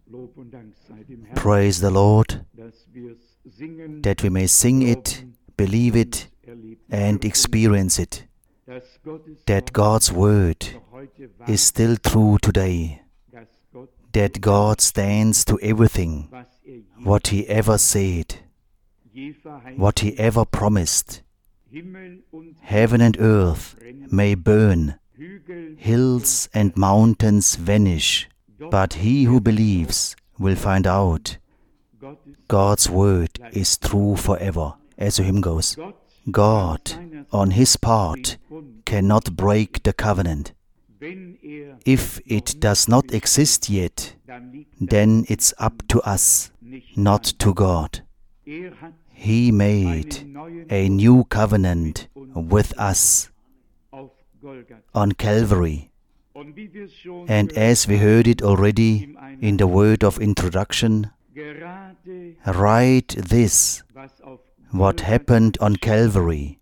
Praise the Lord, that we may sing it, believe it, and experience it, that God's Word is still true today, that God stands to everything, what He ever said, what He ever promised. Heaven and earth may burn, hills and mountains vanish, but he who believes will find out God's Word is true forever. As the hymn goes, God, on His part, cannot break the covenant. If it does not exist yet, then it's up to us, not to God. He made a new covenant with us on Calvary. And as we heard it already in the word of introduction, right this, what happened on Calvary,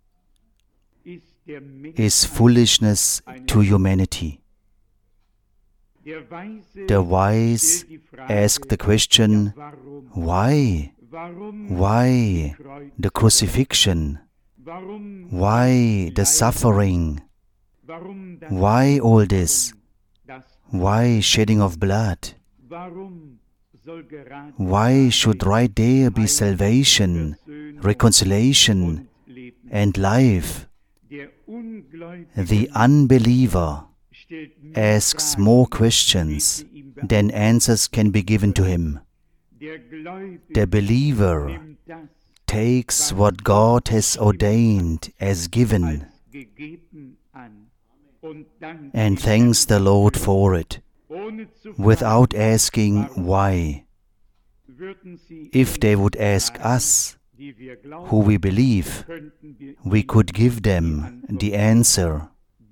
is foolishness to humanity. The wise ask the question, why? Why the crucifixion? Why the suffering? Why all this? Why shedding of blood? Why should right there be salvation, reconciliation, and life? The unbeliever asks more questions than answers can be given to him. The believer takes what God has ordained as given and thanks the Lord for it, without asking why. If they would ask us, who we believe, we could give them the answer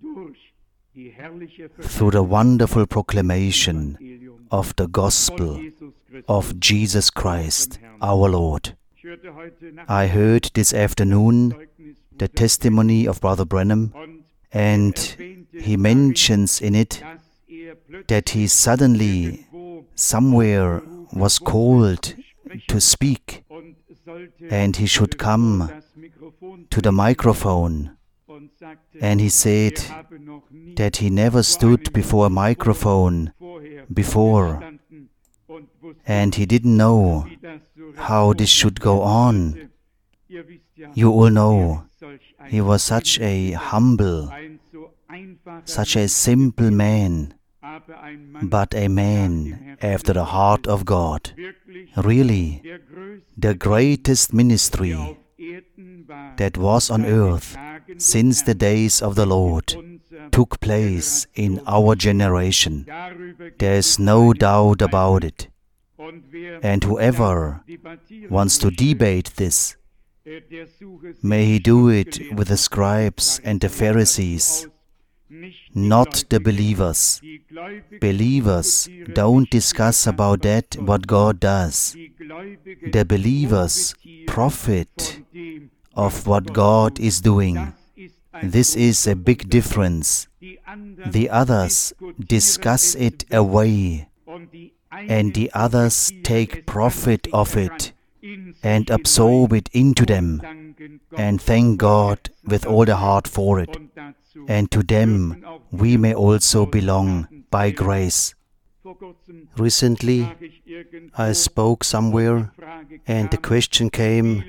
through the wonderful proclamation of the gospel of Jesus Christ, our Lord. I heard this afternoon the testimony of Brother Branham, and he mentions in it that he suddenly somewhere was called to speak, and he should come to the microphone. And he said that he never stood before a microphone before, and he didn't know how this should go on. You all know, he was such a humble, such a simple man, but a man after the heart of God. Really, the greatest ministry that was on earth since the days of the Lord took place in our generation. There is no doubt about it. And whoever wants to debate this, may he do it with the scribes and the Pharisees, not the believers. Believers don't discuss about that, what God does. The believers profit of what God is doing. This is a big difference. The others discuss it away, and the others take profit of it and absorb it into them, and thank God with all the heart for it. And to them we may also belong by grace. Recently I spoke somewhere, and the question came,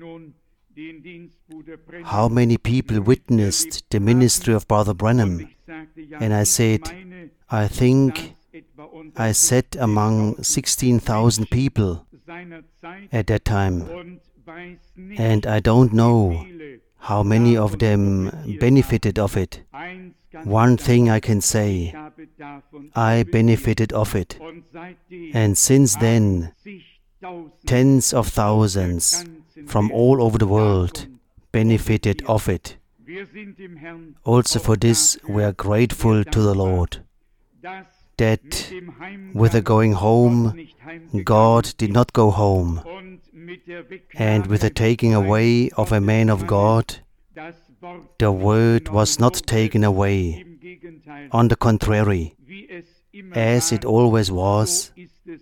how many people witnessed the ministry of Brother Branham? And I said, I think I sat among 16,000 people at that time, and I don't know how many of them benefited of it. One thing I can say, I benefited of it, and since then tens of thousands from all over the world benefited of it. Also for this we are grateful to the Lord, that with the going home, God did not go home, and with the taking away of a man of God, the word was not taken away. On the contrary, as it always was,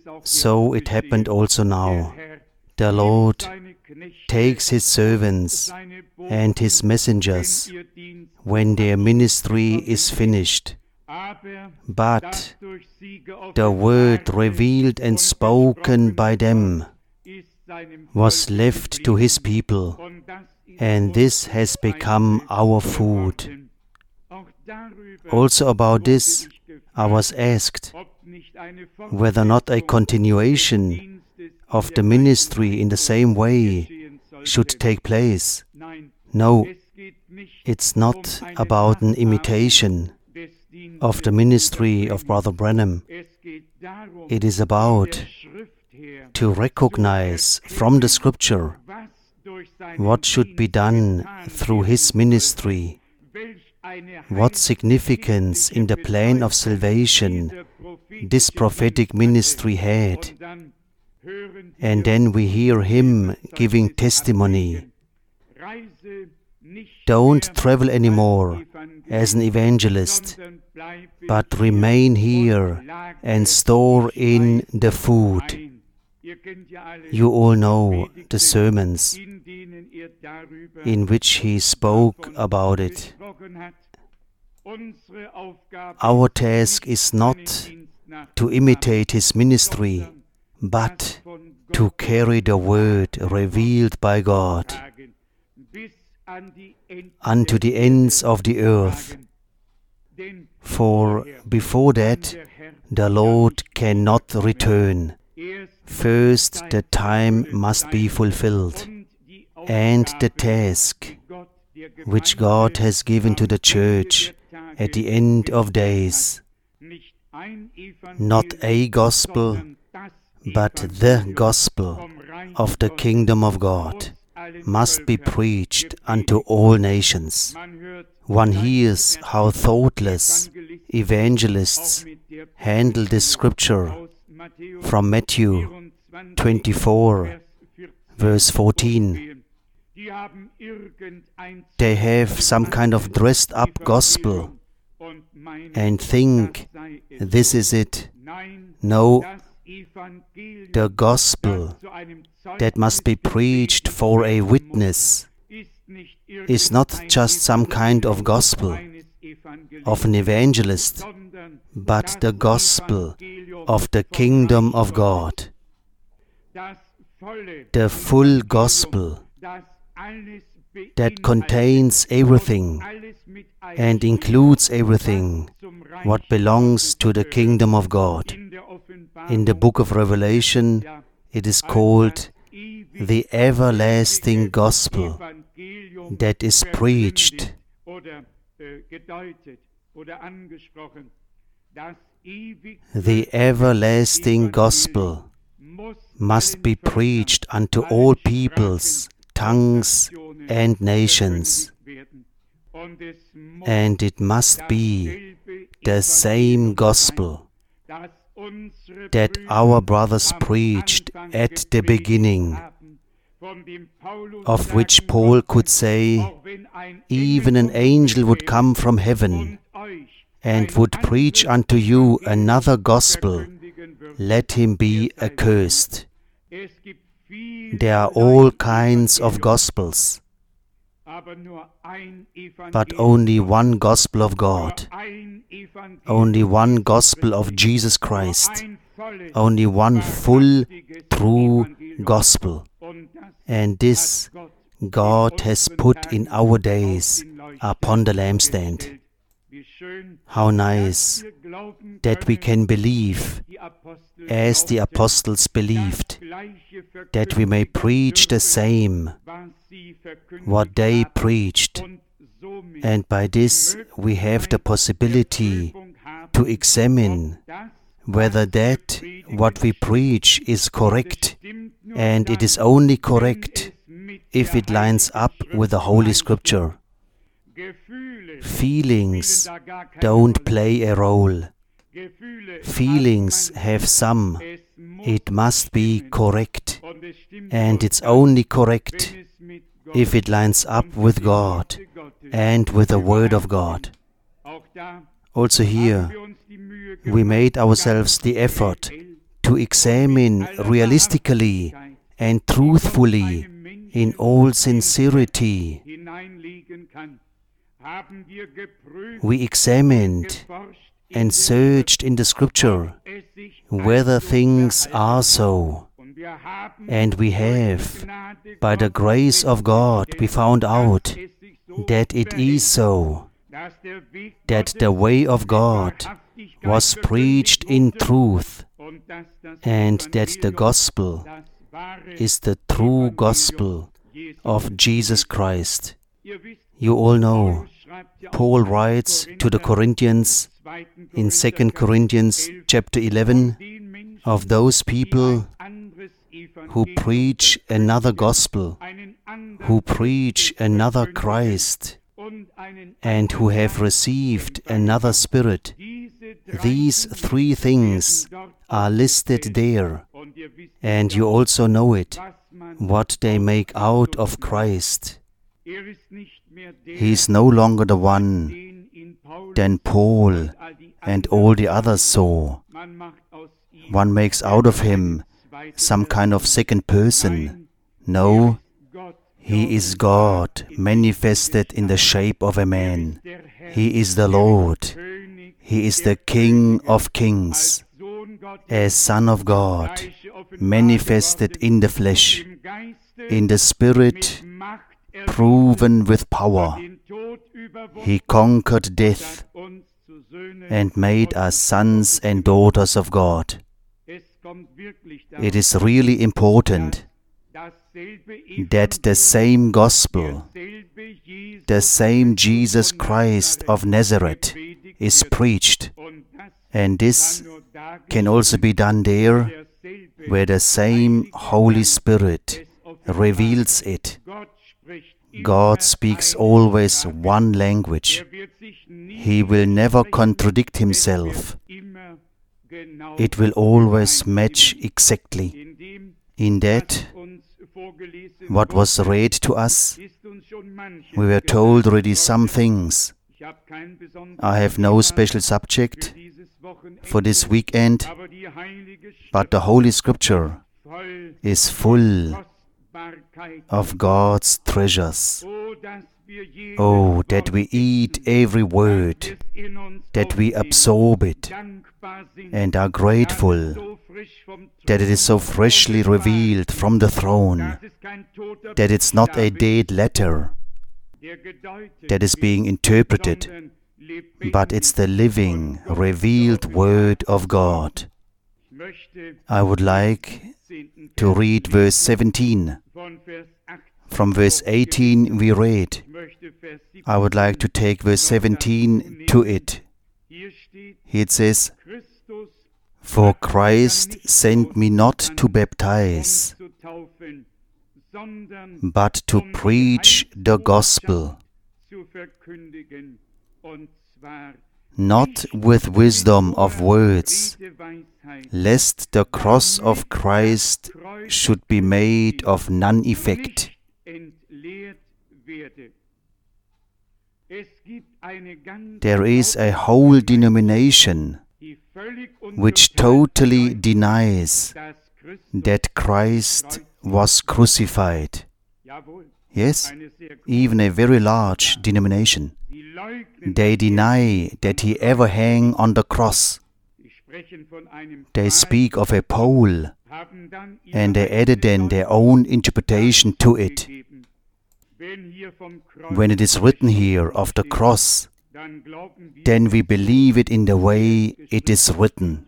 So it happened also now. The Lord takes His servants and His messengers when their ministry is finished. But the word revealed and spoken by them was left to His people, and this has become our food. Also about this I was asked whether not a continuation of the ministry in the same way should take place. No, it's not about an imitation of the ministry of Brother Branham. It is about to recognize from the Scripture what should be done through his ministry, what significance in the plan of salvation this prophetic ministry had. And then we hear him giving testimony. Don't travel anymore as an evangelist, but remain here and store in the food. You all know the sermons in which he spoke about it. Our task is not to imitate his ministry, but to carry the word revealed by God unto the ends of the earth. For before that, the Lord cannot return. First, the time must be fulfilled, and the task which God has given to the church at the end of days. Not a gospel, but the gospel of the kingdom of God must be preached unto all nations. One hears how thoughtless evangelists handle this scripture from Matthew 24, verse 14. They have some kind of dressed up gospel and think this is it. No, the gospel that must be preached for a witness is not just some kind of gospel of an evangelist, but the gospel of the kingdom of God. The full gospel that contains everything and includes everything what belongs to the kingdom of God. In the book of Revelation, it is called the everlasting gospel that is preached. The everlasting gospel must be preached unto all peoples, tongues, and nations. And it must be the same gospel that our brothers preached at the beginning, of which Paul could say, even an angel would come from heaven and would preach unto you another gospel, let him be accursed. There are all kinds of gospels, but only one gospel of God, only one gospel of Jesus Christ, only one full, true gospel. And this God has put in our days upon the lampstand. How nice that we can believe as the apostles believed, that we may preach the same what they preached, and by this we have the possibility to examine whether that what we preach is correct, and it is only correct if it lines up with the Holy Scripture. Feelings don't play a role. Feelings have some. It must be correct, and it's only correct if it lines up with God and with the Word of God. Also here, we made ourselves the effort to examine realistically and truthfully in all sincerity. We examined and searched in the Scripture whether things are so. And we have, by the grace of God, we found out that it is so, that the way of God was preached in truth, and that the gospel is the true gospel of Jesus Christ. You all know, Paul writes to the Corinthians in 2 Corinthians chapter 11 of those people who preach another gospel, who preach another Christ, and who have received another Spirit. These three things are listed there, and you also know it, what they make out of Christ. He is no longer the one than Paul and all the others saw. One makes out of him some kind of second person. No, he is God manifested in the shape of a man. He is the Lord. He is the King of kings, as Son of God, manifested in the flesh, in the Spirit, proven with power. He conquered death and made us sons and daughters of God. It is really important that the same gospel, the same Jesus Christ of Nazareth is preached, and this can also be done there where the same Holy Spirit reveals it. God speaks always one language. He will never contradict himself. It will always match exactly. In that, what was read to us, we were told already some things. I have no special subject for this weekend, but the Holy Scripture is full of God's treasures. Oh, that we eat every word, that we absorb it, and are grateful that it is so freshly revealed from the throne, that it's not a dead letter that is being interpreted, but it's the living, revealed Word of God. I would like to read verse 17. From verse 18 we read. I would like to take verse 17 to it. Here it says, "For Christ sent me not to baptize, but to preach the gospel, not with wisdom of words, lest the cross of Christ should be made of none effect." There is a whole denomination which totally denies that Christ was crucified. Yes, even a very large denomination. They deny that he ever hung on the cross. They speak of a pole, and they added then their own interpretation to it. When it is written here of the cross, then we believe it in the way it is written.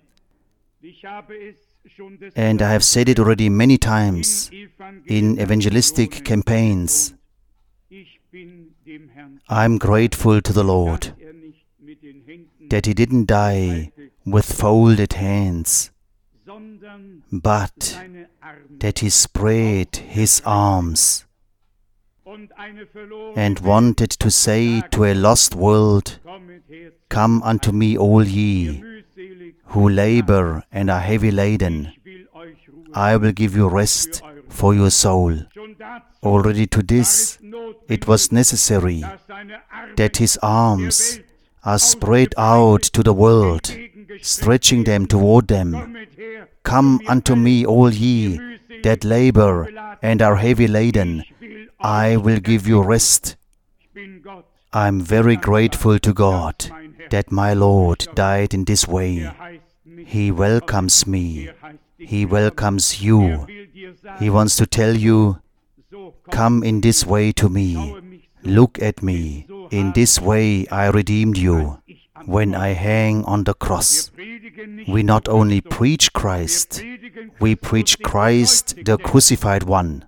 And I have said it already many times in evangelistic campaigns. I'm grateful to the Lord that he didn't die with folded hands, but that he spread his arms and wanted to say to a lost world, "Come unto me, all ye who labor and are heavy laden. I will give you rest for your soul." Already to this, it was necessary that his arms are spread out to the world stretching them toward them. Come unto me, all ye that labor and are heavy laden. I will give you rest. I'm very grateful to God that my Lord died in this way. He welcomes me. He welcomes you. He wants to tell you, come in this way to me. Look at me. In this way I redeemed you when I hang on the cross. We not only preach Christ, we preach Christ, the crucified one.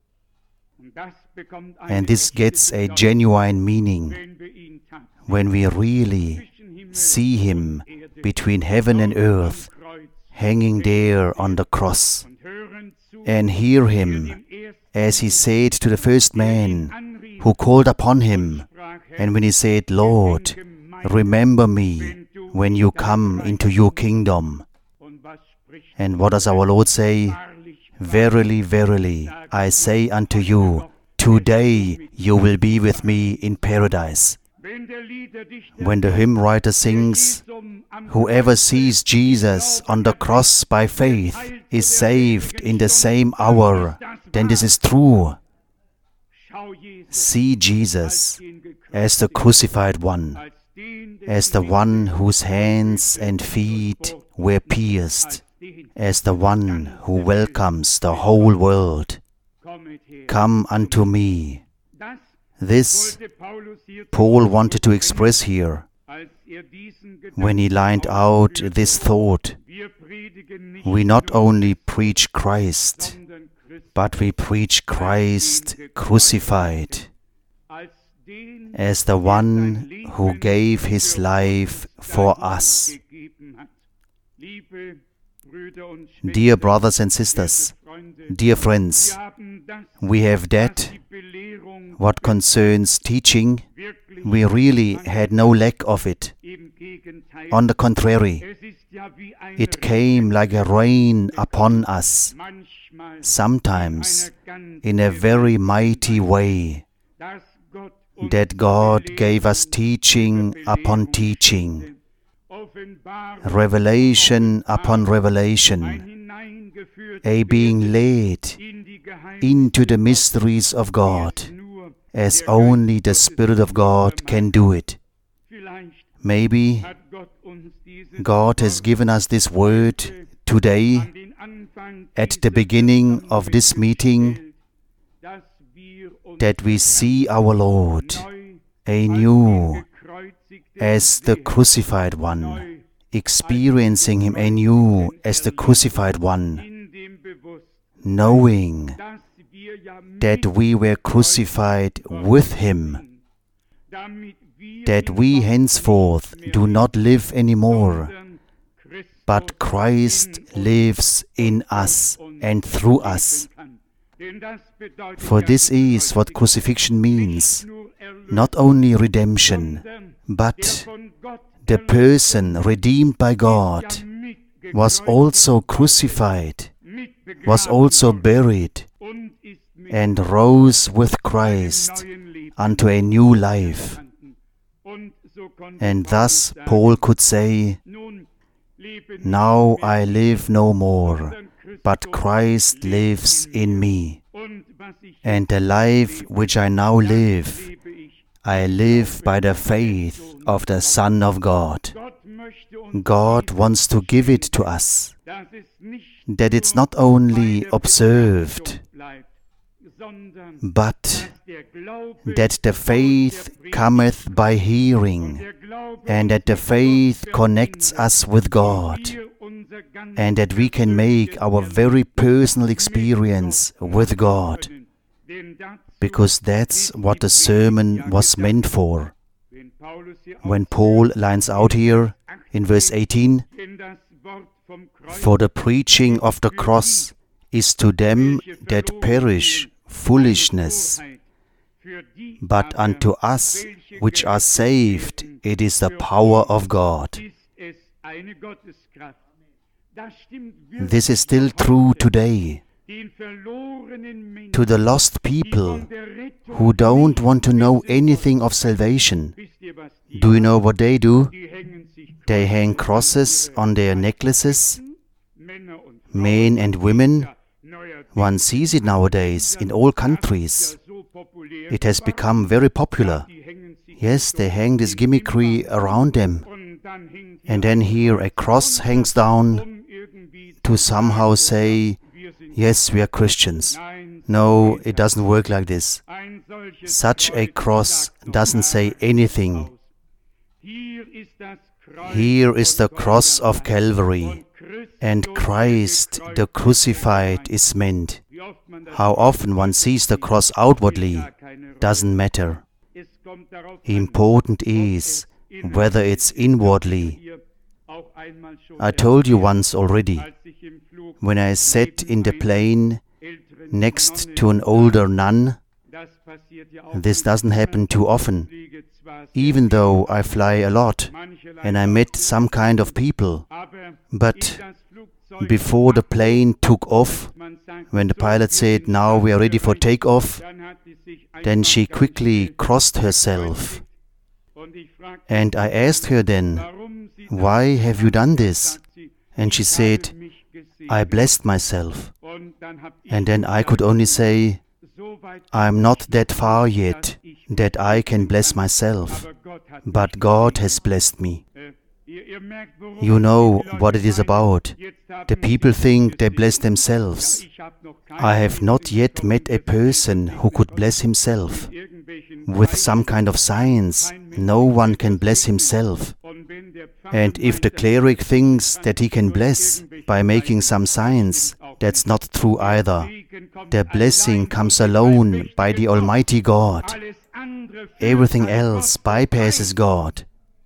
And this gets a genuine meaning when we really see Him between heaven and earth, hanging there on the cross, and hear Him as He said to the first man who called upon Him, and when He said, Lord, remember me when you come into your kingdom. And what does our Lord say? Verily, verily, I say unto you, today you will be with me in paradise. When the hymn writer sings, whoever sees Jesus on the cross by faith is saved in the same hour, then this is true. See Jesus as the crucified one, as the one whose hands and feet were pierced, as the one who welcomes the whole world. Come unto me. This Paul wanted to express here when he lined out this thought. We not only preach Christ, but we preach Christ crucified, as the one who gave His life for us. Dear brothers and sisters, dear friends, we have that. What concerns teaching, we really had no lack of it. On the contrary, it came like a rain upon us, sometimes in a very mighty way, that God gave us teaching upon teaching, revelation upon revelation, a being led into the mysteries of God, as only the Spirit of God can do it. Maybe God has given us this word today at the beginning of this meeting, that we see our Lord anew as the crucified one, experiencing Him anew as the crucified one, knowing that we were crucified with Him, that we henceforth do not live anymore, but Christ lives in us and through us. For this is what crucifixion means, not only redemption, but the person redeemed by God was also crucified, was also buried, and rose with Christ unto a new life. And thus Paul could say, now I live no more, but Christ lives in me. And the life which I now live, I live by the faith of the Son of God. God wants to give it to us, that it's not only observed, but that the faith cometh by hearing, and that the faith connects us with God, and that we can make our very personal experience with God, because that's what the sermon was meant for. When Paul lines out here in verse 18, for the preaching of the cross is to them that perish foolishness, but unto us which are saved it is the power of God. This is still true today. To the lost people who don't want to know anything of salvation, do you know what they do? They hang crosses on their necklaces, men and women. One sees it nowadays in all countries. It has become very popular. Yes, they hang this gimmickry around them. And then here a cross hangs down to somehow say, yes, we are Christians. No, it doesn't work like this. Such a cross doesn't say anything. Here is the cross of Calvary, and Christ, the crucified, is meant. How often one sees the cross outwardly doesn't matter. Important is whether it's inwardly. I told you once already, when I sat in the plane next to an older nun, this doesn't happen too often, even though I fly a lot and I met some kind of people. But before the plane took off, when the pilot said, now we are ready for takeoff, then she quickly crossed herself. And I asked her then, why have you done this? And she said, I blessed myself. And then I could only say, I'm not that far yet that I can bless myself, but God has blessed me. You know what it is about. The people think they bless themselves. I have not yet met a person who could bless himself. With some kind of science, no one can bless himself. And if the cleric thinks that he can bless by making some science, that's not true either. The blessing comes alone by the Almighty God. Everything else bypasses God.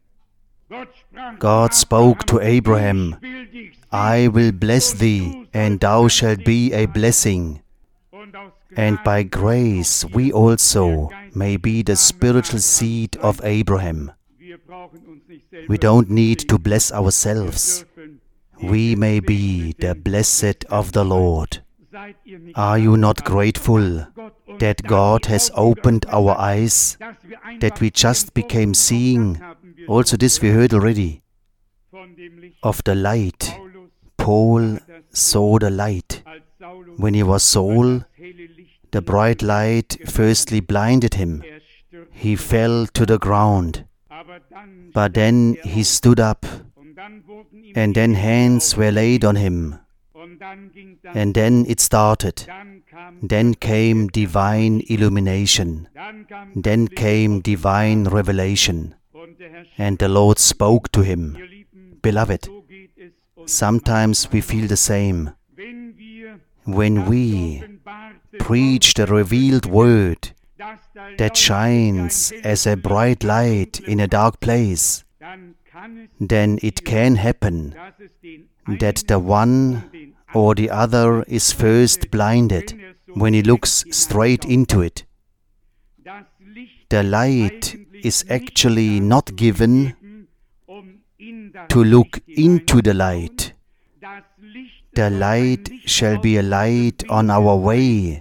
God spoke to Abraham, I will bless thee, and thou shalt be a blessing. And by grace we also may be the spiritual seed of Abraham. We don't need to bless ourselves. We may be the blessed of the Lord. Are you not grateful that God has opened our eyes, that we just became seeing? Also this we heard already, of the light. Paul saw the light. When he was Saul, the bright light firstly blinded him. He fell to the ground. But then he stood up, and then hands were laid on him. And then it started. Then came divine illumination. Then came divine revelation. And the Lord spoke to him. Beloved, sometimes we feel the same. When we preach the revealed word that shines as a bright light in a dark place, then it can happen that the one or the other is first blinded when he looks straight into it. The light is actually not given to look into the light. The light shall be a light on our way.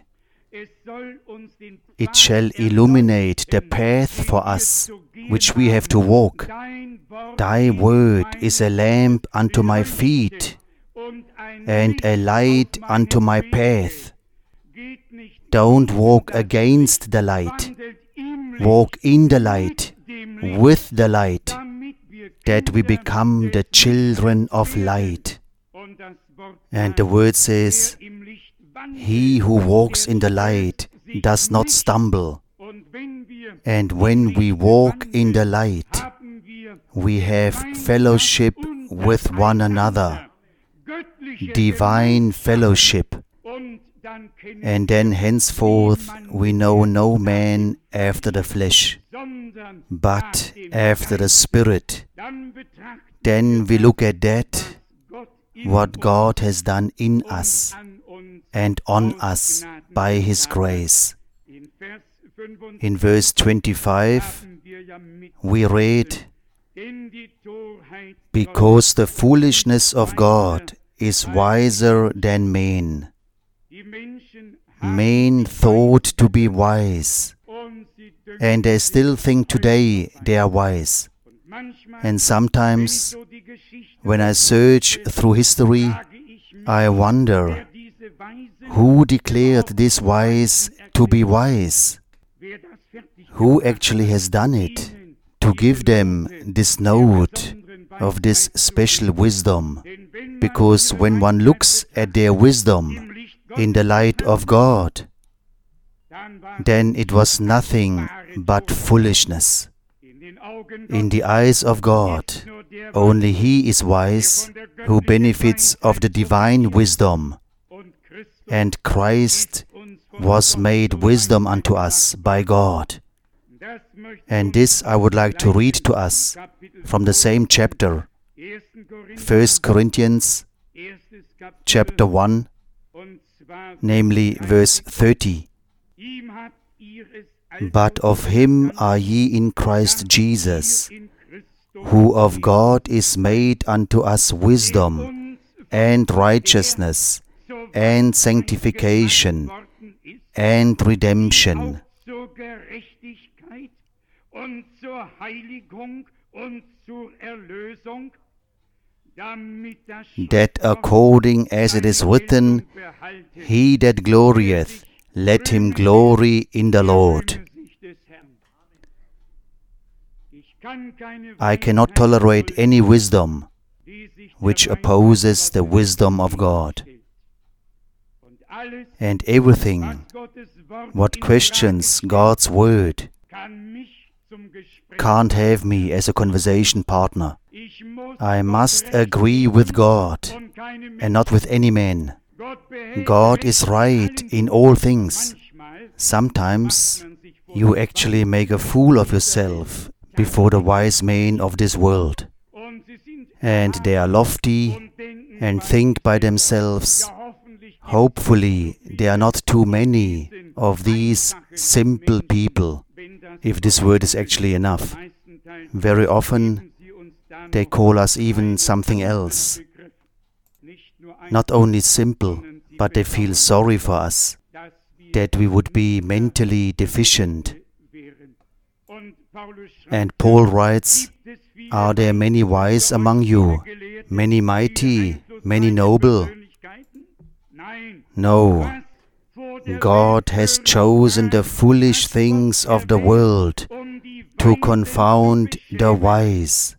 It shall illuminate the path for us, which we have to walk. Thy word is a lamp unto my feet, and a light unto my path. Don't walk against the light. Walk in the light, with the light, that we become the children of light. And the word says, he who walks in the light does not stumble. And when we walk in the light, we have fellowship with one another, divine fellowship. And then henceforth we know no man after the flesh, but after the Spirit. Then we look at that, what God has done in us and on us by His grace. In verse 25 we read, because the foolishness of God is wiser than men. Men thought to be wise, and they still think today they are wise. And sometimes, when I search through history, I wonder, who declared this wise to be wise? Who actually has done it to give them this note of this special wisdom? Because when one looks at their wisdom in the light of God, then it was nothing but foolishness. In the eyes of God, only He is wise who benefits of the divine wisdom, and Christ was made wisdom unto us by God. And this I would like to read to us from the same chapter, 1 Corinthians chapter 1, namely verse 30. But of Him are ye in Christ Jesus, who of God is made unto us wisdom, and righteousness, and sanctification, and redemption, that according as it is written, He that glorieth, let him glory in the Lord. I cannot tolerate any wisdom which opposes the wisdom of God. And everything what questions God's word can't have me as a conversation partner. I must agree with God and not with any man. God is right in all things. Sometimes you actually make a fool of yourself before the wise men of this world. And they are lofty and think by themselves. Hopefully, there are not too many of these simple people, if this word is actually enough. Very often, they call us even something else. Not only simple, but they feel sorry for us, that we would be mentally deficient. And Paul writes, are there many wise among you, many mighty, many noble? No. God has chosen the foolish things of the world to confound the wise.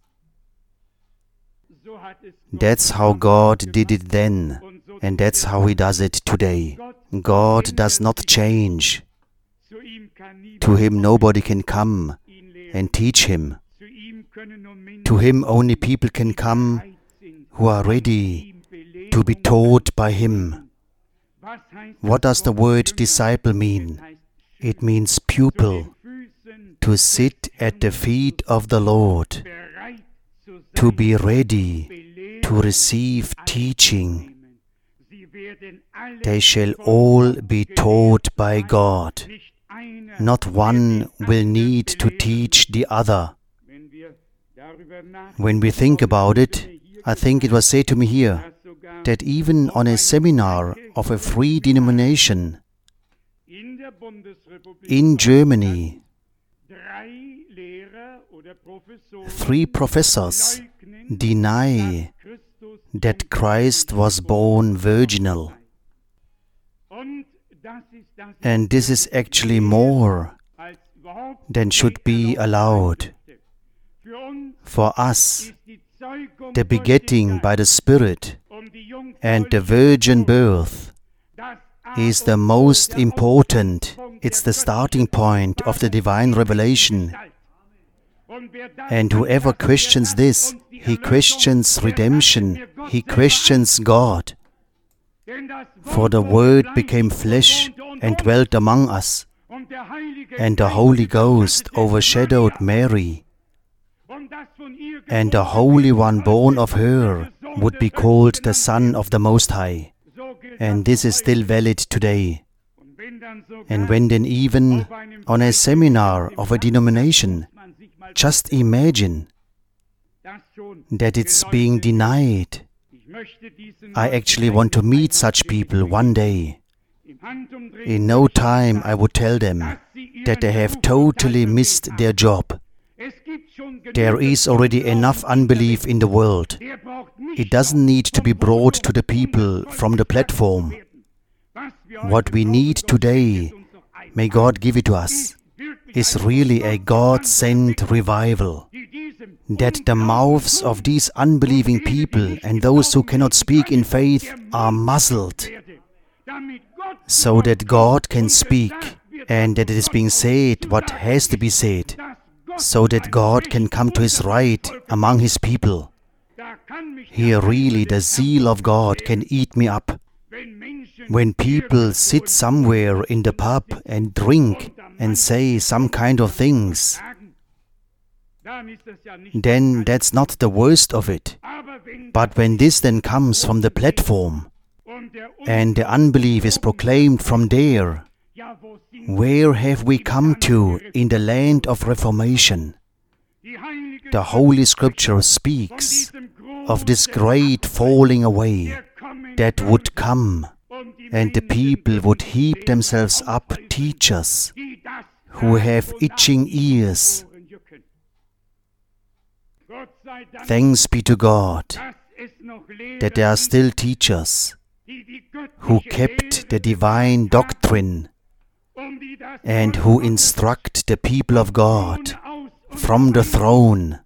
That's how God did it then, and that's how He does it today. God does not change. To Him nobody can come and teach Him. To Him only people can come who are ready to be taught by Him. What does the word disciple mean? It means pupil, to sit at the feet of the Lord, to be ready to receive teaching. They shall all be taught by God. Not one will need to teach the other. When we think about it, I think it was said to me here, that even on a seminar of a free denomination in Germany, 3 professors deny that Christ was born virginal. And this is actually more than should be allowed. For us, the begetting by the Spirit and the virgin birth is the most important. It's the starting point of the divine revelation. And whoever questions this, he questions redemption, he questions God. For the Word became flesh and dwelt among us, and the Holy Ghost overshadowed Mary, and the Holy One born of her would be called the Son of the Most High. And this is still valid today. And when then even on a seminar of a denomination, just imagine that it's being denied. I actually want to meet such people one day. In no time I would tell them that they have totally missed their job. There is already enough unbelief in the world. It doesn't need to be brought to the people from the platform. What we need today, may God give it to us, is really a God-sent revival. That the mouths of these unbelieving people and those who cannot speak in faith are muzzled, so that God can speak, and that it is being said what has to be said, so that God can come to His right among His people. Here really the zeal of God can eat me up. When people sit somewhere in the pub and drink and say some kind of things, then that's not the worst of it. But when this then comes from the platform, and the unbelief is proclaimed from there, where have we come to in the land of Reformation? The Holy Scripture speaks of this great falling away that would come, and the people would heap themselves up teachers who have itching ears. Thanks be to God that there are still teachers who kept the divine doctrine and who instruct the people of God from the throne.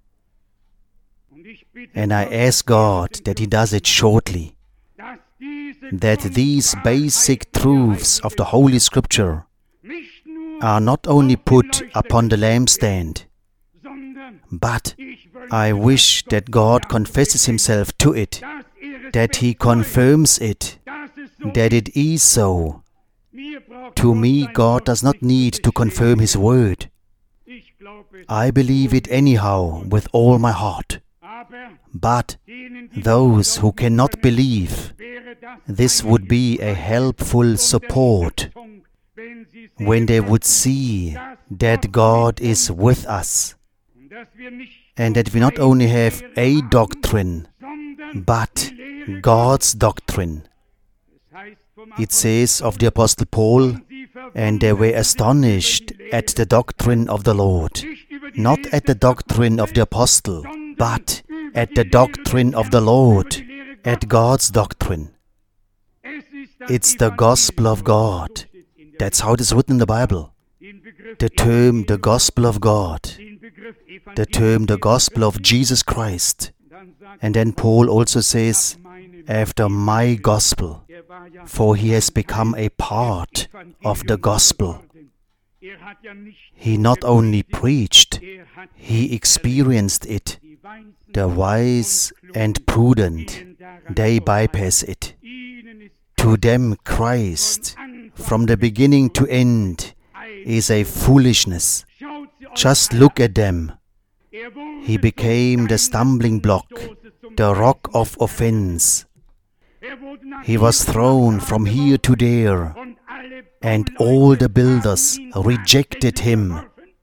And I ask God that He does it shortly, that these basic truths of the Holy Scripture are not only put upon the lampstand, but I wish that God confesses Himself to it, that He confirms it, that it is so. To me, God does not need to confirm His word. I believe it anyhow with all my heart. But those who cannot believe, this would be a helpful support when they would see that God is with us, and that we not only have a doctrine, but God's doctrine. It says of the Apostle Paul, and they were astonished at the doctrine of the Lord. Not at the doctrine of the apostle, but at the doctrine of the Lord, at God's doctrine. It's the gospel of God. That's how it is written in the Bible. The term the gospel of God, the term the gospel of Jesus Christ. And then Paul also says, after my gospel, for he has become a part of the gospel. He not only preached, he experienced it. The wise and prudent, they bypass it. To them Christ, from the beginning to end, is a foolishness. Just look at them. He became the stumbling block, the rock of offense. He was thrown from here to there, and all the builders rejected him.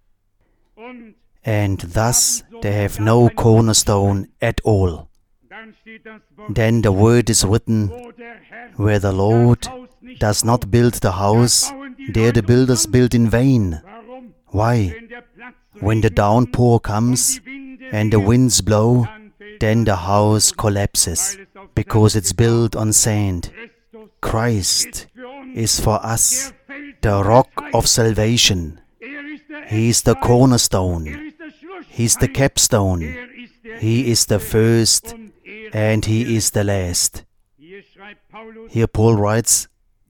And thus they have no cornerstone at all. Then the word is written, where the Lord does not build the house, there the builders build in vain. Why? When the downpour comes and the winds blow, then the house collapses, because it's built on sand. Christ is for us the rock of salvation. He is the cornerstone. He is the capstone. He is the first and He is the last. Here Paul writes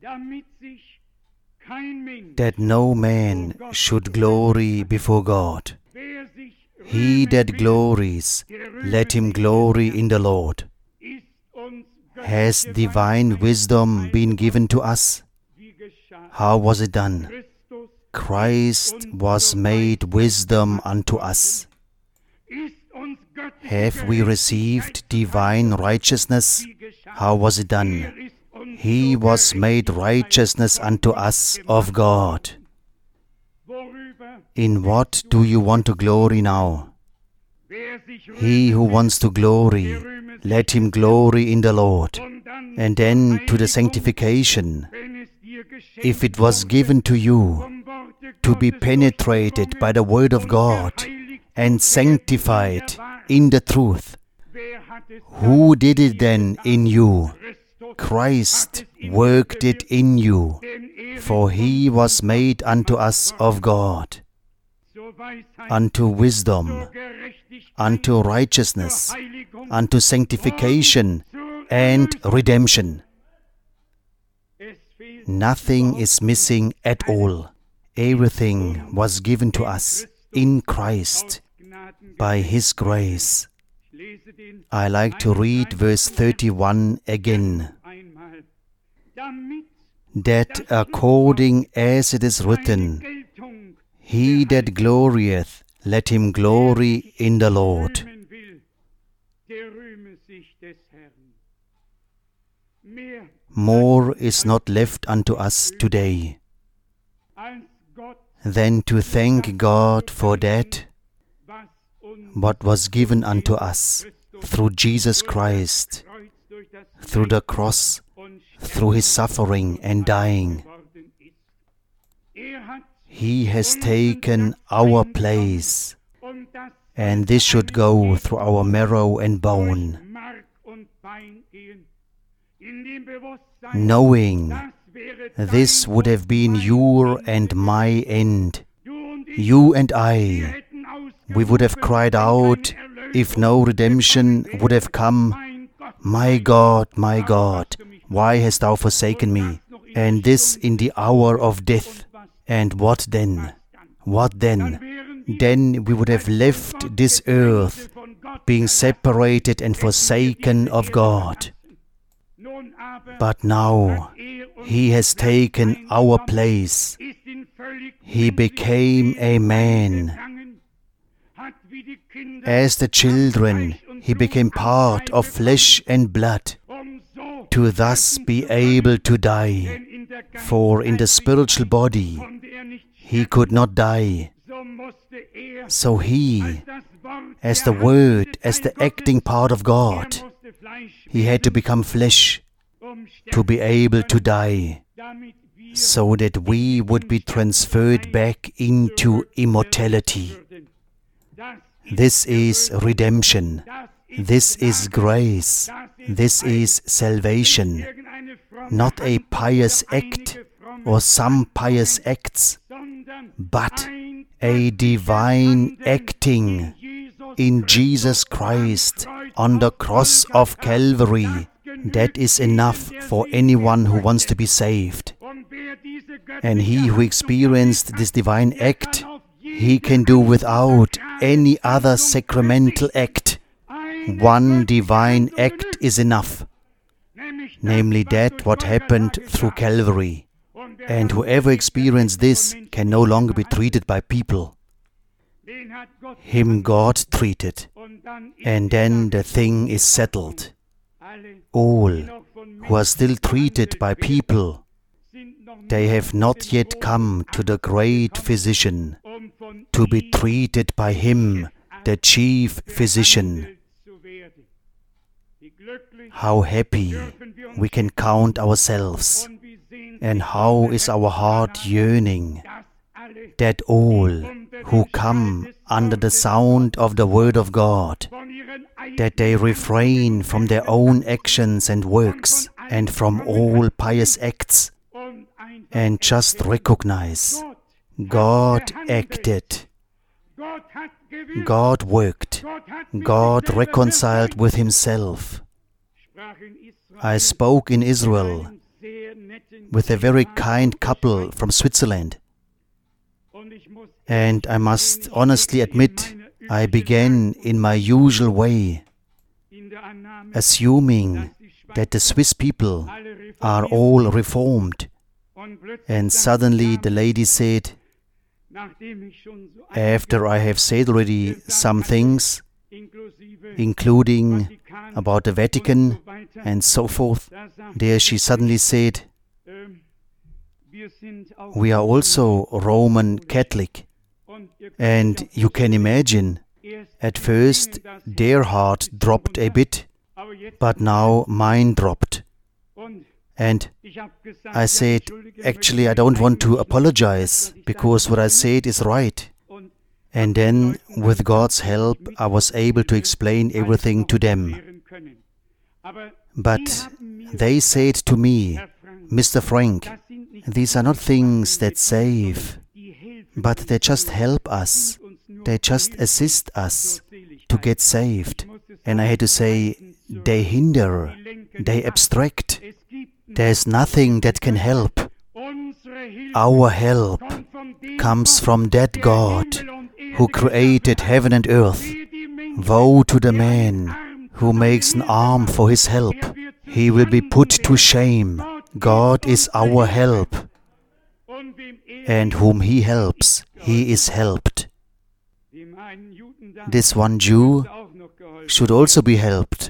that no man should glory before God. He that glories, let him glory in the Lord. Has divine wisdom been given to us? How was it done? Christ was made wisdom unto us. Have we received divine righteousness? How was it done? He was made righteousness unto us of God. In what do you want to glory now? He who wants to glory, let him glory in the Lord. And then to the sanctification. If it was given to you to be penetrated by the Word of God and sanctified in the truth. Who did it then in you? Christ worked it in you, for he was made unto us of God, unto wisdom, unto righteousness, unto sanctification and redemption. Nothing is missing at all. Everything was given to us in Christ by His grace. I like to read verse 31 again. That according as it is written, he that glorieth, let him glory in the Lord. More is not left unto us today than to thank God for that what was given unto us through Jesus Christ, through the cross, through His suffering and dying. He has taken our place, and this should go through our marrow and bone, knowing this would have been your and my end. You and I, we would have cried out if no redemption would have come, my God, why hast thou forsaken me? And this in the hour of death. And what then? What then? Then we would have left this earth, being separated and forsaken of God. But now He has taken our place. He became a man. As the children, He became part of flesh and blood, to thus be able to die. For in the spiritual body He could not die. So He, as the Word, as the acting part of God, He had to become flesh to be able to die, so that we would be transferred back into immortality. This is redemption. This is grace. This is salvation. Not a pious act or some pious acts, but a divine acting in Jesus Christ on the cross of Calvary. That is enough for anyone who wants to be saved. And he who experienced this divine act, he can do without any other sacramental act. One divine act is enough, namely that what happened through Calvary. And whoever experienced this can no longer be treated by people. Him God treated, and then the thing is settled. All who are still treated by people, they have not yet come to the great physician, to be treated by Him, the chief physician. How happy we can count ourselves, and how is our heart yearning that all who come under the sound of the Word of God, that they refrain from their own actions and works and from all pious acts, and just recognize God acted, God worked, God reconciled with Himself. I spoke in Israel with a very kind couple from Switzerland, and I must honestly admit, I began in my usual way, assuming that the Swiss people are all reformed. And suddenly the lady said, after I have said already some things, including about the Vatican and so forth, there she suddenly said, we are also Roman Catholic. And you can imagine, at first their heart dropped a bit, but now mine dropped. And I said, actually I don't want to apologize, because what I said is right. And then, with God's help, I was able to explain everything to them. But they said to me, Mr. Frank, these are not things that save, but they just help us. They just assist us to get saved. And I had to say, they hinder, they abstract. There's nothing that can help. Our help comes from that God who created heaven and earth. Woe to the man who makes an arm for his help. He will be put to shame. God is our help. And whom He helps, he is helped. This one Jew should also be helped,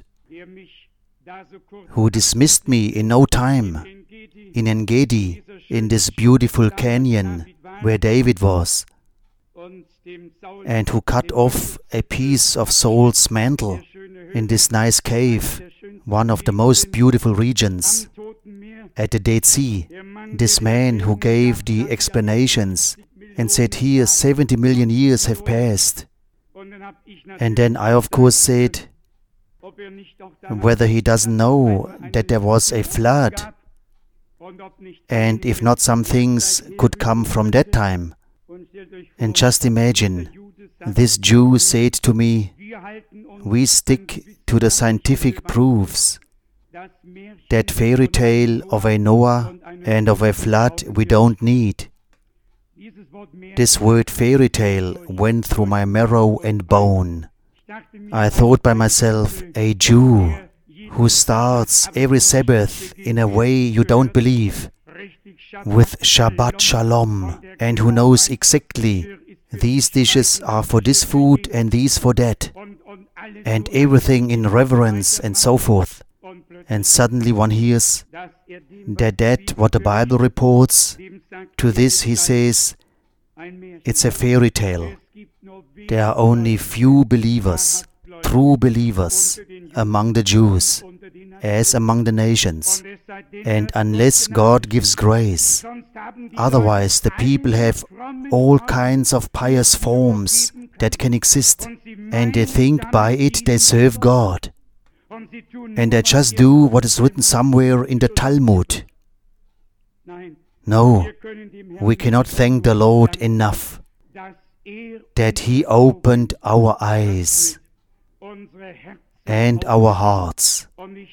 who dismissed me in no time, in En-Gedi, in this beautiful canyon where David was, and who cut off a piece of Saul's mantle in this nice cave, one of the most beautiful regions at the Dead Sea. This man who gave the explanations and said, here 70 million years have passed. And then I of course said, whether he doesn't know that there was a flood, and if not, some things could come from that time. And just imagine, this Jew said to me, we stick to the scientific proofs. That fairy tale of a Noah and of a flood we don't need. This word fairy tale went through my marrow and bone. I thought by myself, a Jew who starts every Sabbath in a way you don't believe, with Shabbat Shalom, and who knows exactly these dishes are for this food and these for that, and everything in reverence and so forth. And suddenly one hears that what the Bible reports, to this he says, it's a fairy tale. There are only few believers, true believers, among the Jews, as among the nations. And unless God gives grace, otherwise the people have all kinds of pious forms that can exist, and they think by it they serve God. And they just do what is written somewhere in the Talmud. No, we cannot thank the Lord enough that He opened our eyes and our hearts.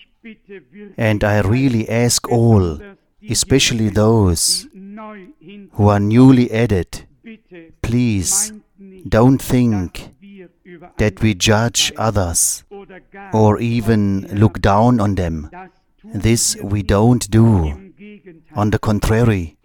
And I really ask all, especially those who are newly added, please don't think that we judge others or even look down on them. This we don't do. On the contrary,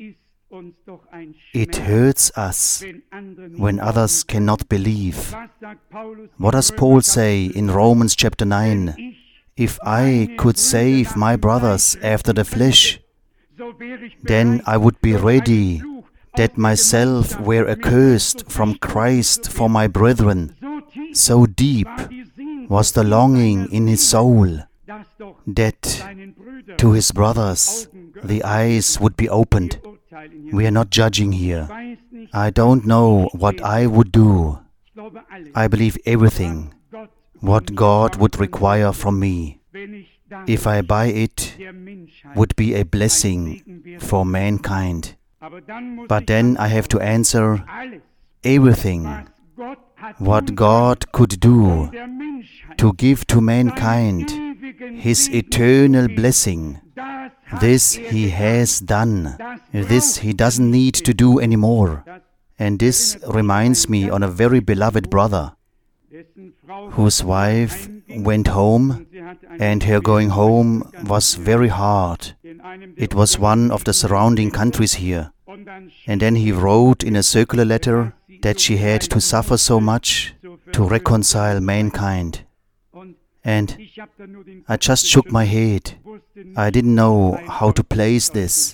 it hurts us when others cannot believe. What does Paul say in Romans chapter 9? If I could save my brothers after the flesh, then I would be ready that myself were accursed from Christ for my brethren. So deep was the longing in his soul that to his brothers the eyes would be opened. We are not judging here. I don't know what I would do. I believe everything, what God would require from me, if I buy it, would be a blessing for mankind. But then I have to answer everything, what God could do to give to mankind His eternal blessing. This He has done. This He doesn't need to do anymore. And this reminds me on a very beloved brother, whose wife went home, and her going home was very hard. It was one of the surrounding countries here. And then he wrote in a circular letter that she had to suffer so much to reconcile mankind. And I just shook my head. I didn't know how to place this.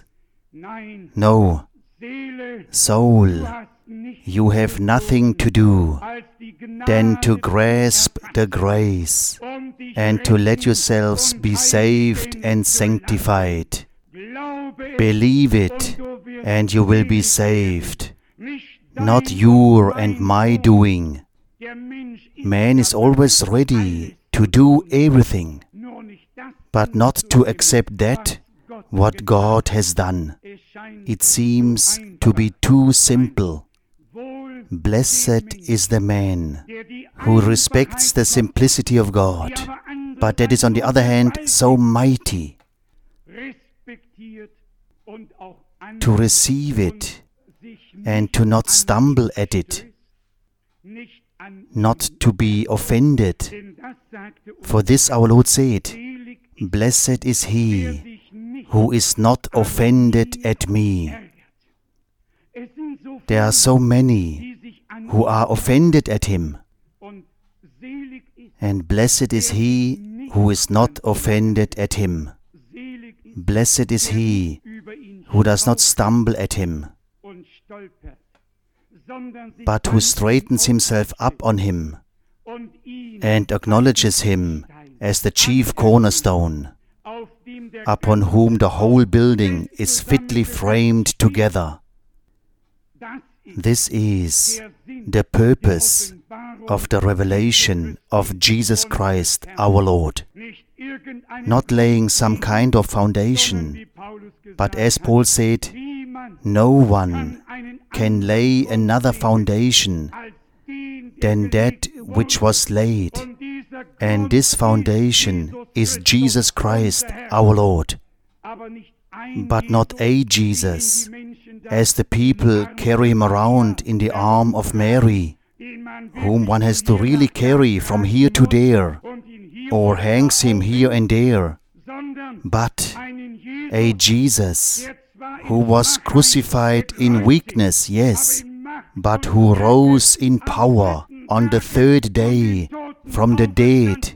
No, soul, you have nothing to do than to grasp the grace and to let yourselves be saved and sanctified. Believe it, and you will be saved. not your and my doing. Man is always ready to do everything, but not to accept that what God has done. It seems to be too simple. Blessed is the man who respects the simplicity of God, but that is on the other hand so mighty to receive it and to not stumble at it, not to be offended. For this our Lord said, "Blessed is he who is not offended at me." There are so many who are offended at him, and blessed is he who is not offended at him. Blessed is he who does not stumble at him, but who straightens himself up on him and acknowledges him as the chief cornerstone, upon whom the whole building is fitly framed together. This is the purpose of the revelation of Jesus Christ our Lord. Not laying some kind of foundation, but as Paul said, no one can lay another foundation than that which was laid, and this foundation is Jesus Christ our Lord. But not a Jesus, as the people carry him around in the arm of Mary, whom one has to really carry from here to there, or hangs him here and there, but a Jesus who was crucified in weakness, yes, but who rose in power on the third day from the dead.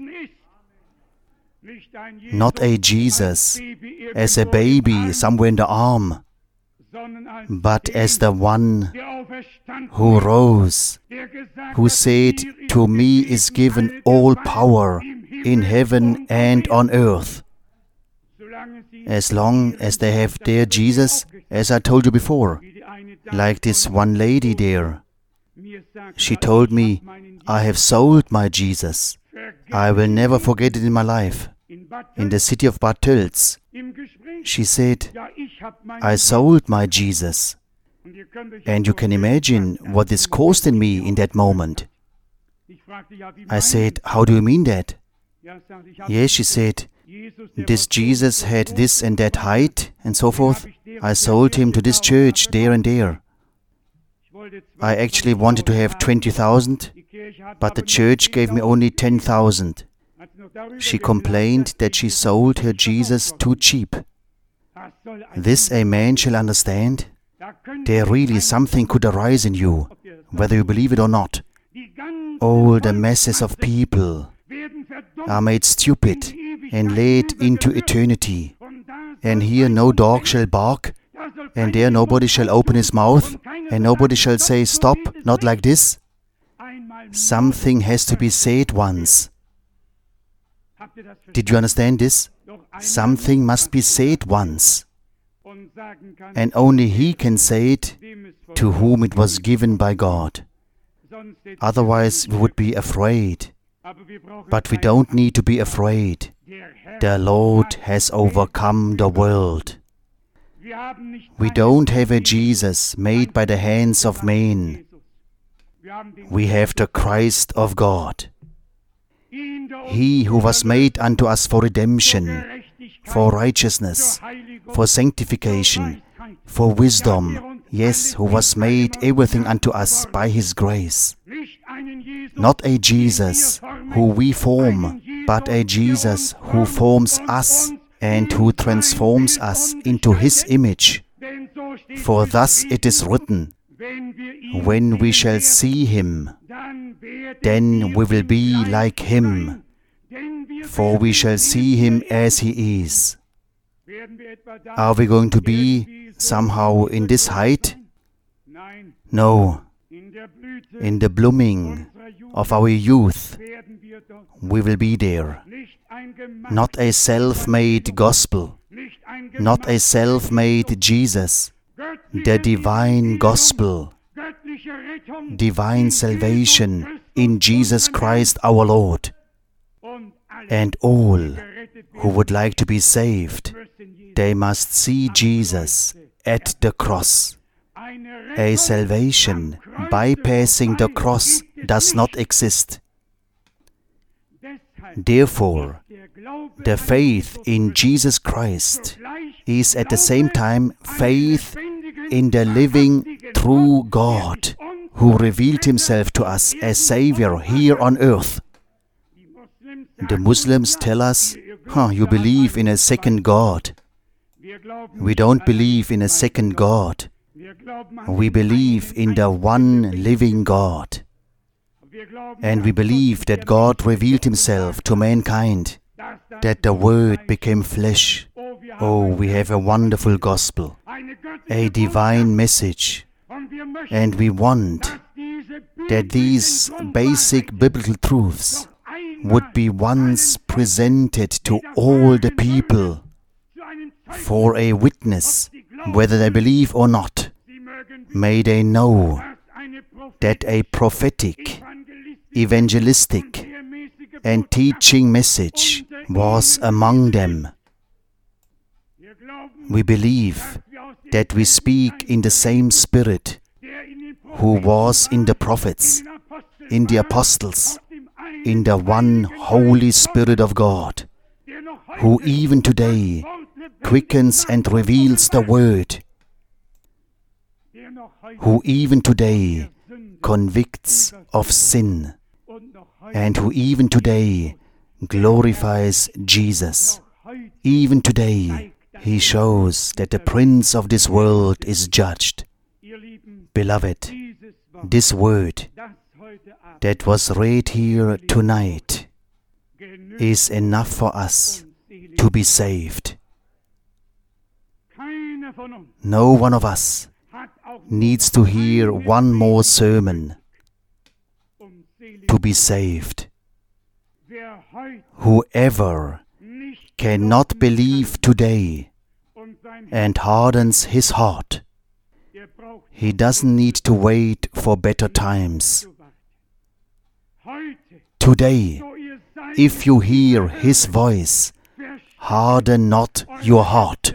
Not a Jesus as a baby somewhere in the arm, but as the one who rose, who said, "To me is given all power in heaven and on earth." As long as they have their Jesus, as I told you before, like this one lady there, she told me, "I have sold my Jesus. I will never forget it in my life." In the city of Bad Tölz, she said, "I sold my Jesus." And you can imagine what this caused in me in that moment. I said, "How do you mean that?" Yes, she said, "This Jesus had this and that height and so forth. I sold him to this church there and there. I actually wanted to have 20,000, but the church gave me only 10,000. She complained that she sold her Jesus too cheap. This a man shall understand? There really something could arise in you, whether you believe it or not. All the masses of people are made stupid and led into eternity. And here no dog shall bark, and there nobody shall open his mouth, and nobody shall say, 'Stop, not like this.' Something has to be said once. Did you understand this? Something must be said once. And only he can say it to whom it was given by God. Otherwise we would be afraid. But we don't need to be afraid. The Lord has overcome the world. We don't have a Jesus made by the hands of men. We have the Christ of God. He who was made unto us for redemption, for righteousness, for sanctification, for wisdom, yes, who was made everything unto us by His grace. Not a Jesus who we form, but a Jesus who forms us and who transforms us into His image. For thus it is written, "When we shall see Him, then we will be like Him, for we shall see Him as He is." Are we going to be somehow in this height? No. In the blooming of our youth, we will be there. Not a self-made gospel, not a self-made Jesus, the divine gospel, divine salvation in Jesus Christ our Lord. And all who would like to be saved, they must see Jesus at the cross. A salvation bypassing the cross does not exist. Therefore, the faith in Jesus Christ is at the same time faith in the living, true God who revealed Himself to us as Savior here on earth. The Muslims tell us, you believe in a second God. We don't believe in a second God. We believe in the one living God. And we believe that God revealed Himself to mankind, that the Word became flesh. Oh, we have a wonderful gospel, a divine message. And we want that these basic biblical truths would be once presented to all the people for a witness, whether they believe or not. May they know that a prophetic, evangelistic, and teaching message was among them. We believe that we speak in the same Spirit who was in the prophets, in the apostles, in the one Holy Spirit of God, who even today quickens and reveals the Word, who even today convicts of sin, and who even today glorifies Jesus. Even today, He shows that the prince of this world is judged. Beloved, this word that was read here tonight is enough for us to be saved. No one of us needs to hear one more sermon to be saved. Whoever cannot believe today and hardens his heart, he doesn't need to wait for better times. Today, if you hear His voice, harden not your heart.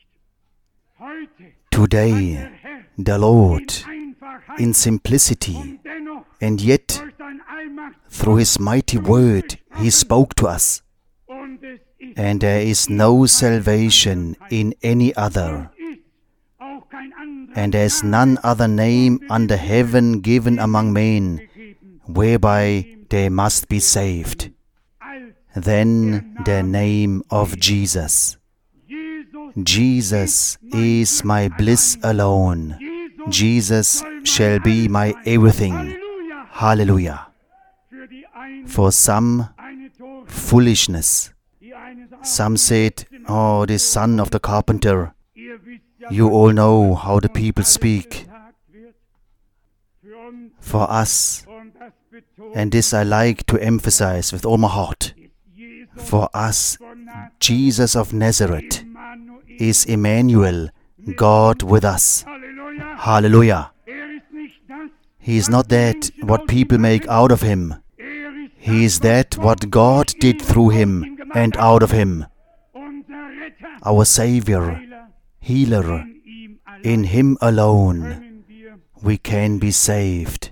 Today, the Lord, in simplicity, and yet through His mighty word, He spoke to us. And there is no salvation in any other. And there is none other name under heaven given among men, whereby they must be saved, than the name of Jesus. Jesus is my bliss alone. Jesus shall be my everything. Hallelujah. For some, foolishness. Some said, this son of the carpenter. You all know how the people speak. For us, and this I like to emphasize with all my heart, for us, Jesus of Nazareth is Emmanuel, God with us. Hallelujah. He is not that what people make out of Him. He is that what God did through Him and out of Him. Our Savior, Healer, in Him alone we can be saved.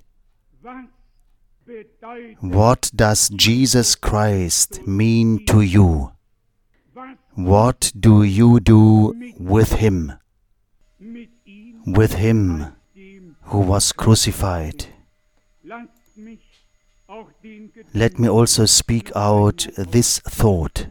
What does Jesus Christ mean to you? What do you do with Him? With Him who was crucified. Let me also speak out this thought.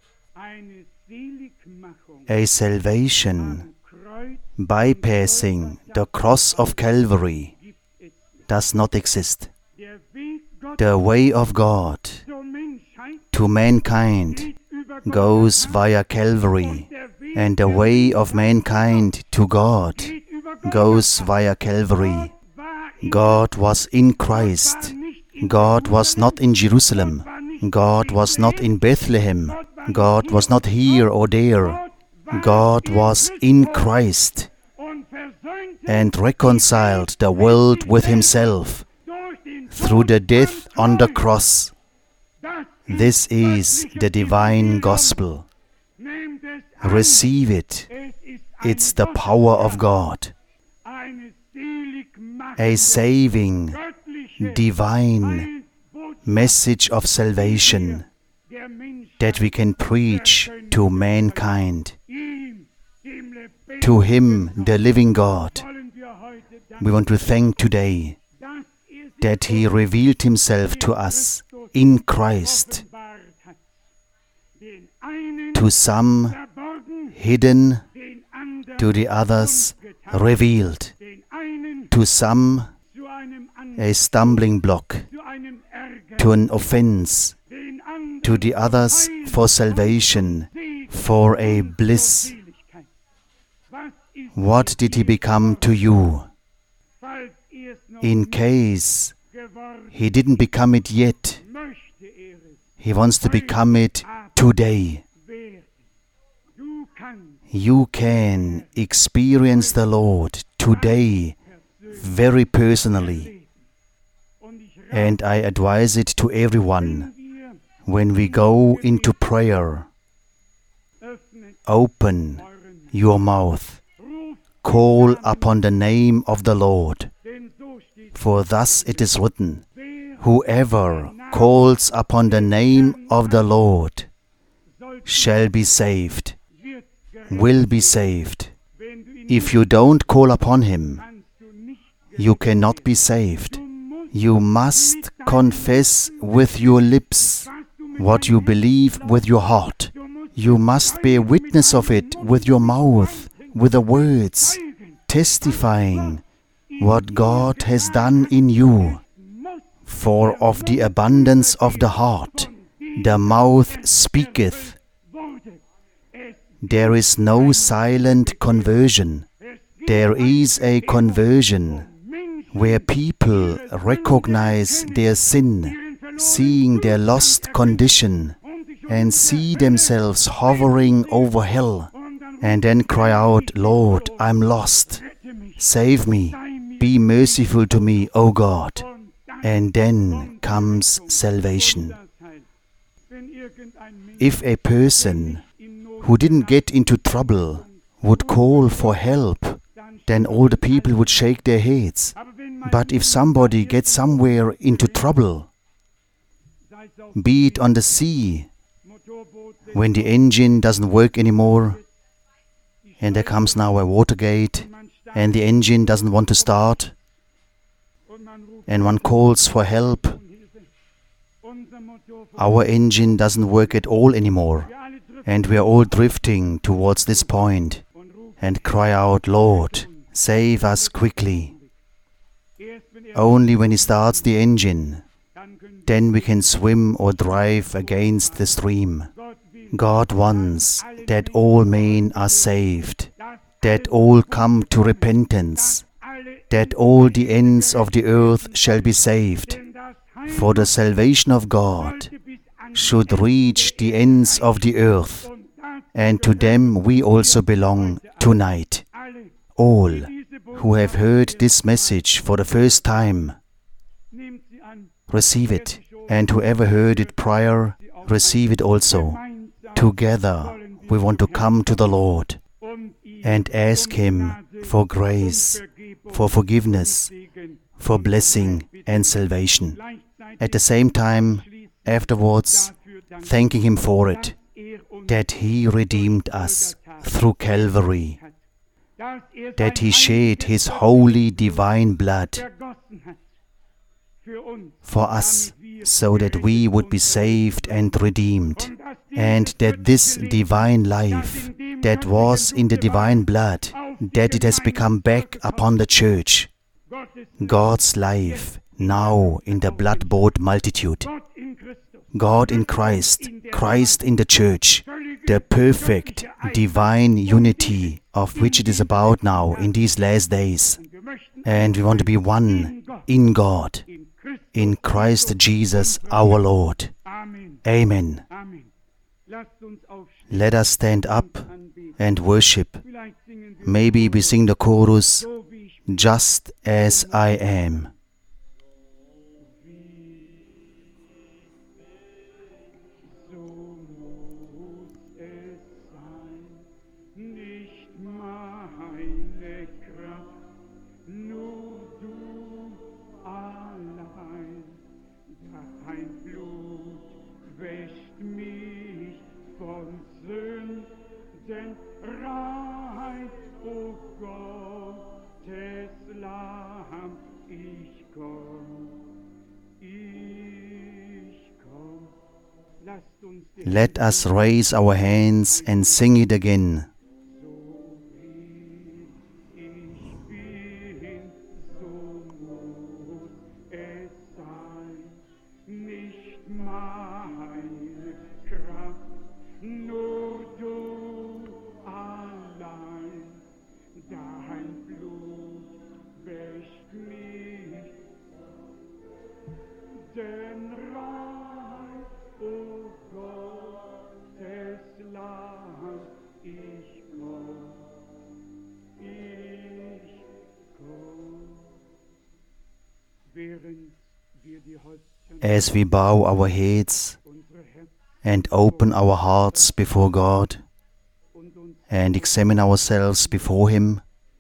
A salvation bypassing the cross of Calvary does not exist. The way of God to mankind goes via Calvary, and the way of mankind to God goes via Calvary. God was in Christ. God was not in Jerusalem. God was not in Bethlehem. God was not here or there. God was in Christ and reconciled the world with Himself through the death on the cross. This is the divine gospel. Receive it. It's the power of God. A saving, divine message of salvation that we can preach to mankind. To Him, the living God, we want to thank today that He revealed Himself to us in Christ. To some hidden, to the others revealed. To some a stumbling block, to an offense, to the others for salvation, for a bliss. What did He become to you? In case He didn't become it yet, He wants to become it today. You can experience the Lord today very personally. And I advise it to everyone. When we go into prayer, open your mouth. Call upon the name of the Lord. For thus it is written, whoever calls upon the name of the Lord shall be saved, will be saved. If you don't call upon Him, you cannot be saved. You must confess with your lips what you believe with your heart. You must bear witness of it with your mouth, with the words, testifying what God has done in you. For of the abundance of the heart, the mouth speaketh. There is no silent conversion. There is a conversion where people recognize their sin, seeing their lost condition, and see themselves hovering over hell, and then cry out, Lord, I'm lost. Save me. Be merciful to me, O God. And then comes salvation. If a person who didn't get into trouble would call for help, then all the people would shake their heads. But if somebody gets somewhere into trouble, be it on the sea, when the engine doesn't work anymore, and there comes now a Watergate, and the engine doesn't want to start, and one calls for help, our engine doesn't work at all anymore, and we are all drifting towards this point, and cry out, Lord, save us quickly. Only when He starts the engine, then we can swim or drive against the stream. God wants that all men are saved, that all come to repentance, that all the ends of the earth shall be saved. For the salvation of God should reach the ends of the earth, and to them we also belong tonight. All who have heard this message for the first time, receive it, and whoever heard it prior, receive it also. Together we want to come to the Lord and ask Him for grace, for forgiveness, for blessing and salvation. At the same time, afterwards, thanking Him for it, that He redeemed us through Calvary, that He shed His holy divine blood for us, so that we would be saved and redeemed, and that this divine life that was in the divine blood, that it has become back upon the church, God's life now in the blood-bought multitude, God in Christ, Christ in the church, the perfect divine unity of which it is about now in these last days. And we want to be one in God, in Christ Jesus our Lord. Amen. Let us stand up and worship. Maybe we sing the chorus, just as I am. Let us raise our hands and sing it again. As we bow our heads and open our hearts before God and examine ourselves before Him,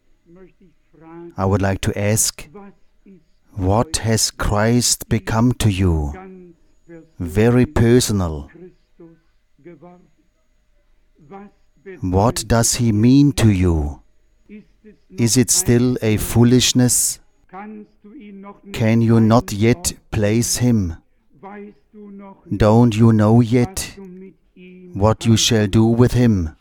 I would like to ask, what has Christ become to you? Very personal. What does He mean to you? Is it still a foolishness? Can you not yet place Him? Don't you know yet what you shall do with Him?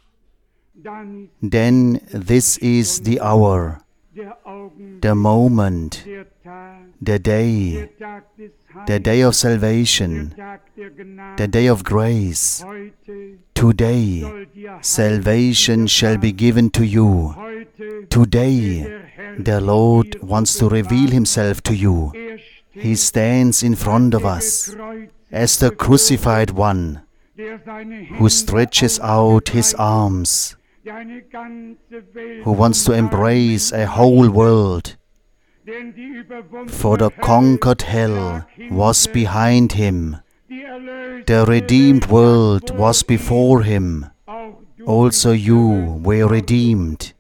Then this is the hour, the moment, the day of salvation, the day of grace. Today, salvation shall be given to you. Today, the Lord wants to reveal Himself to you. He stands in front of us as the crucified one who stretches out His arms, who wants to embrace a whole world. For the conquered hell was behind Him. The redeemed world was before Him. Also you were redeemed.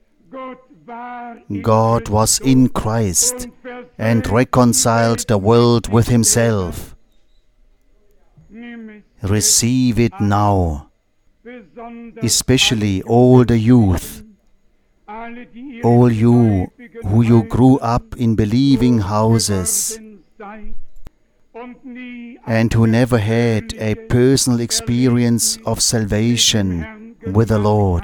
God was in Christ and reconciled the world with Himself. Receive it now, especially all the youth, all you who grew up in believing houses and who never had a personal experience of salvation with the Lord,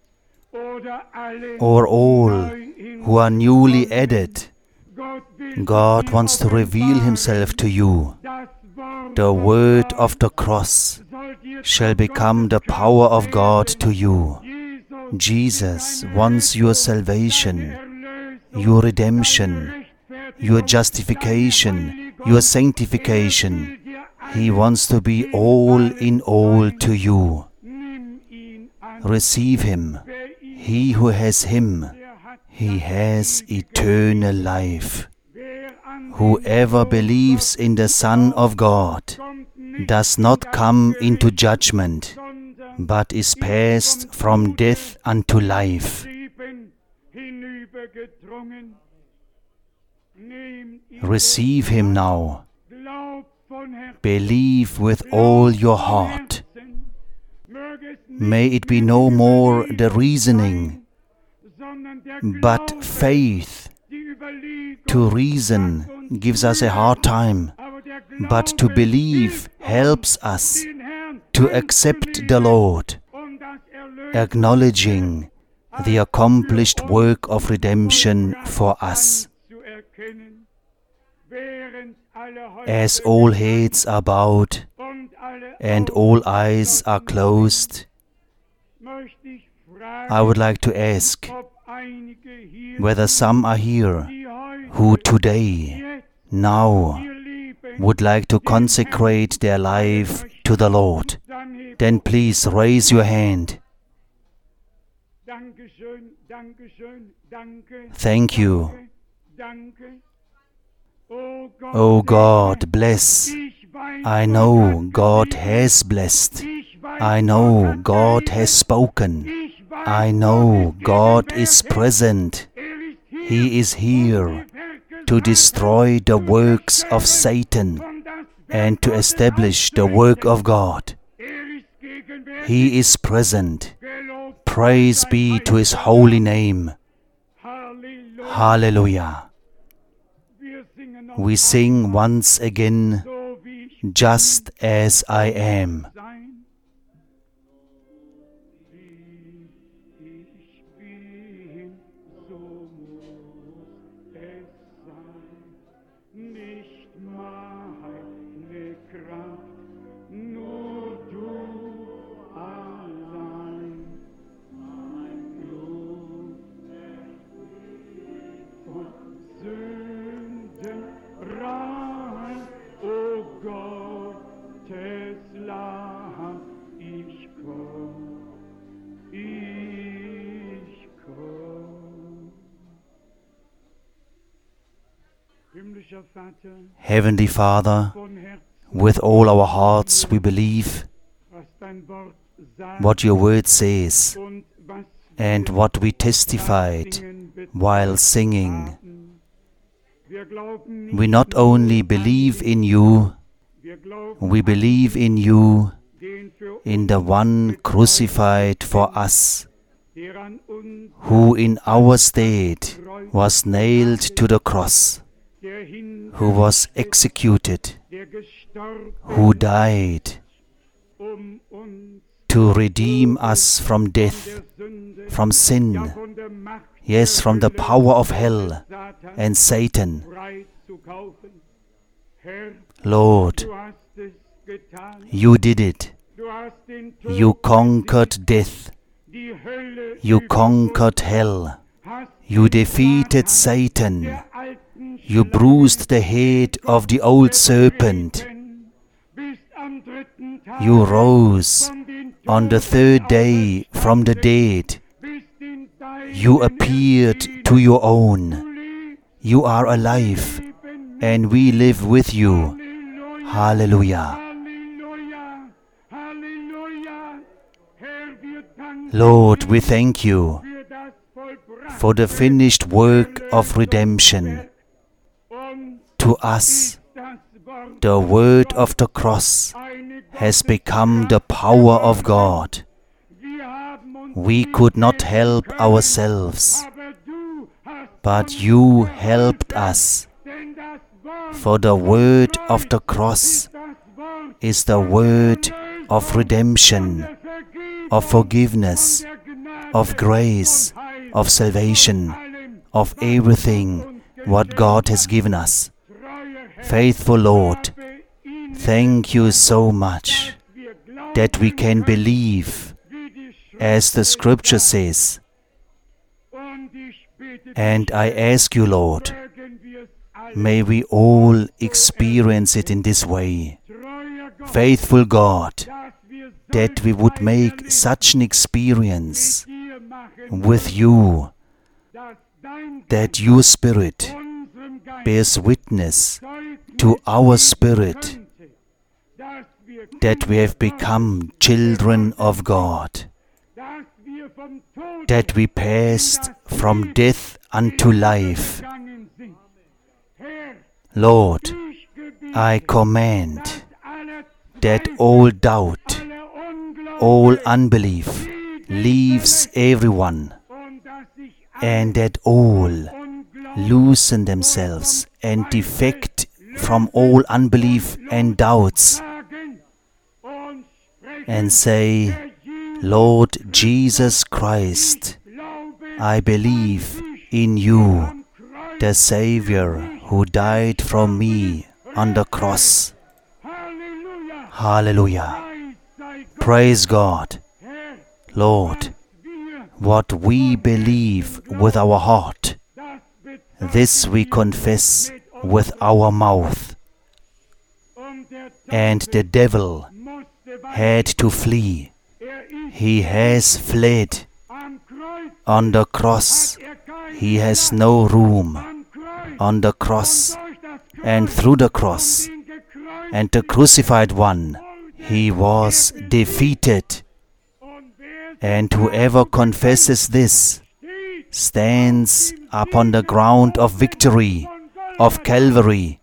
or all who are newly added. God wants to reveal Himself to you. The word of the cross shall become the power of God to you. Jesus wants your salvation, your redemption, your justification, your sanctification. He wants to be all in all to you. Receive Him. He who has Him, he has eternal life. Whoever believes in the Son of God does not come into judgment, but is passed from death unto life. Receive Him now. Believe with all your heart. May it be no more the reasoning, but faith. To reason gives us a hard time, but to believe helps us to accept the Lord, acknowledging the accomplished work of redemption for us. As all heads are bowed and all eyes are closed, I would like to ask whether some are here who today, now, would like to consecrate their life to the Lord. Then please raise your hand. Thank you. O God, bless. I know God has blessed. I know God has spoken. I know God is present. He is here to destroy the works of Satan and to establish the work of God. He is present. Praise be to His holy name. Hallelujah. We sing once again, just as I am. Heavenly Father, with all our hearts we believe what your word says and what we testified while singing. We not only believe in you, we believe in you, in the one crucified for us, who in our stead was nailed to the cross, who was executed, who died to redeem us from death, from sin, yes, from the power of hell and Satan. Lord, you did it. You conquered death. You conquered hell. You defeated Satan. You bruised the head of the old serpent. You rose on the third day from the dead. You appeared to your own. You are alive, and we live with you. Hallelujah. Lord, we thank you for the finished work of redemption. To us, the word of the cross has become the power of God. We could not help ourselves, but you helped us. For the word of the cross is the word of redemption, of forgiveness, of grace, of salvation, of everything what God has given us. Faithful Lord, thank you so much that we can believe, as the scripture says. And I ask you, Lord, may we all experience it in this way. Faithful God, that we would make such an experience with you, that your Spirit bears witness to our spirit that we have become children of God, that we passed from death unto life. Lord, I command that all doubt, all unbelief leaves everyone, and that all loosen themselves and defect from all unbelief and doubts, and say, Lord Jesus Christ, I believe in you, the Savior who died for me on the cross. Hallelujah. Praise God. Lord, what we believe with our heart, this we confess with our mouth. And the devil had to flee. He has fled. On the cross, he has no room. on the cross, and through the cross and the crucified one, he was defeated. And whoever confesses this stands upon the ground of victory, of Calvary.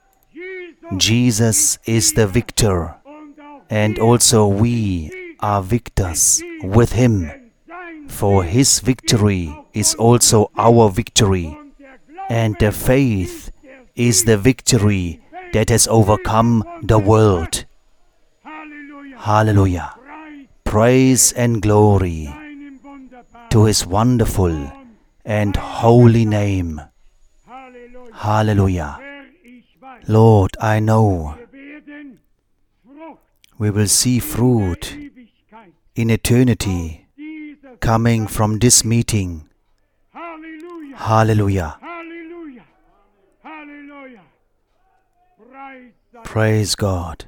Jesus is the victor, and also we are victors with him. For his victory is also our victory, and the faith is the victory that has overcome the world. Hallelujah! Praise and glory to his wonderful and holy name. Hallelujah! Lord, I know we will see fruit in eternity coming from this meeting. Hallelujah! Praise God.